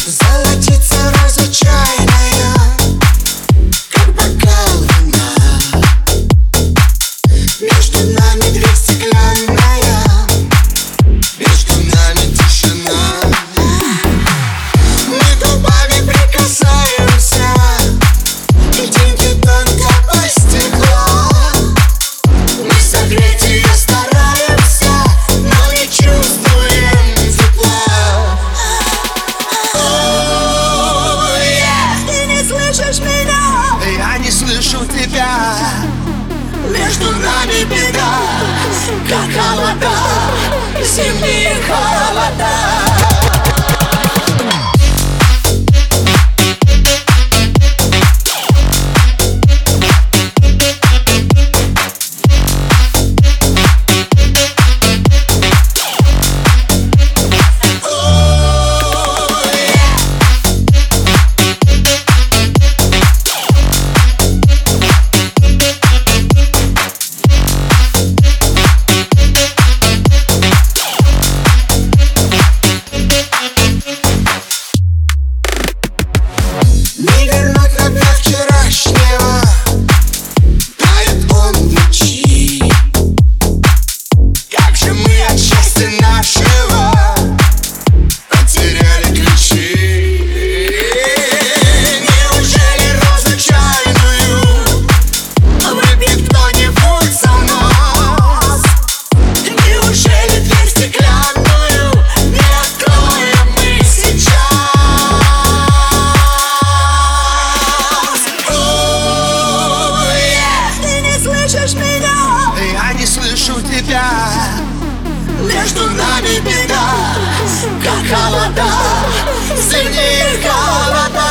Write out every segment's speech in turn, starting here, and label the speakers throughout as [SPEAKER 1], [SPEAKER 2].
[SPEAKER 1] Золотится роза чайная, как бокал вина. Между нами дверь стеклянная, между нами тишина. Мы губами прикасаемся, льдинки тонко по стеклу. Мы согреть ее стараемся, но не чувствуем тепла. Ты не слышишь меня,
[SPEAKER 2] Я не слышу тебя.
[SPEAKER 1] между нами беда, как холода, зимние холода. Не вернуть вновь вчерашнего, тает он в ночи. Как же мы от счастья нашего потеряли ключи. Неужели розу чайную выпьет кто-нибудь за нас? Неужели дверь стеклянную не откроем мы сейчас? Ты не слышишь меня,
[SPEAKER 2] Я не слышу тебя.
[SPEAKER 1] между нами беда, как холода, зимние холода.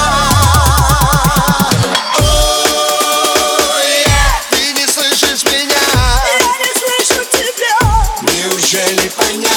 [SPEAKER 2] Ты не слышишь меня.
[SPEAKER 1] Я не слышу тебя. Неужели понять?